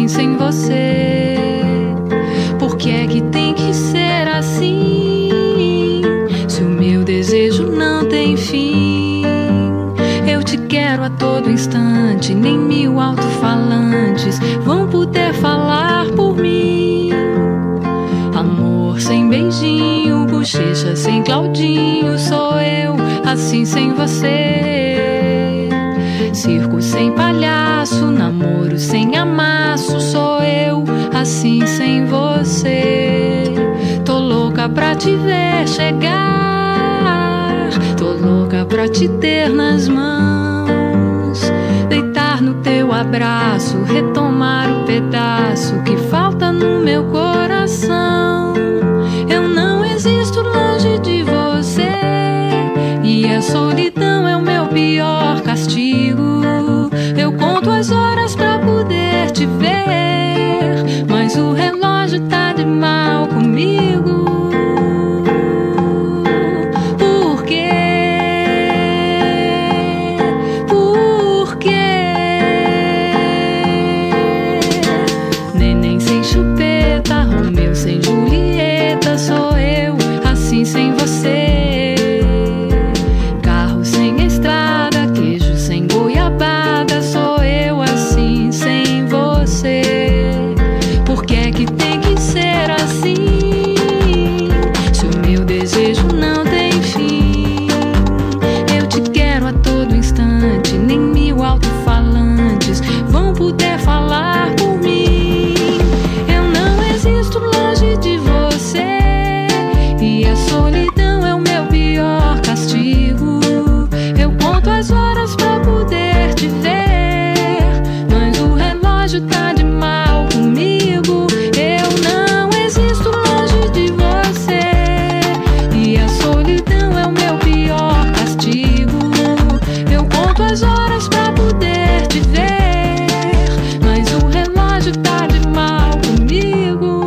sem você. Por que é que tem que ser assim? Se o meu desejo não tem fim. Eu te quero a todo instante, nem 1000 alto-falantes vão poder falar por mim. Amor sem beijinho, bochecha sem Claudinho, sou eu assim sem você. Circo sem palhaço, namoro sem amasso, sou eu assim sem você. Tô louca pra te ver chegar, tô louca pra te ter nas mãos, deitar no teu abraço, retomar o pedaço que falta no meu coração. Eu não existo longe de você, e a solidão é o meu pior castigo. Eu conto as horas pra poder te ver, mas o relógio tá de mal comigo. Por quê? Por quê? Neném sem chupeta, Romeu sem Julieta, sou eu assim sem você. Carro sem estrada, queijo sem goiabada, sou eu assim sem você. Por que é que tem que ser assim? Se o meu desejo não tem fim. Eu te quero a todo instante, nem 1000 alto-falantes vão poder falar por mim. Eu não existo longe de você, e a solidão é o meu pior castigo. Eu conto as horas pra poder te ver, mas o relógio tá de mal comigo. Eu não existo longe de você, e a solidão é o meu pior castigo. Eu conto as horas pra poder te ver, mas o relógio tá de mal comigo.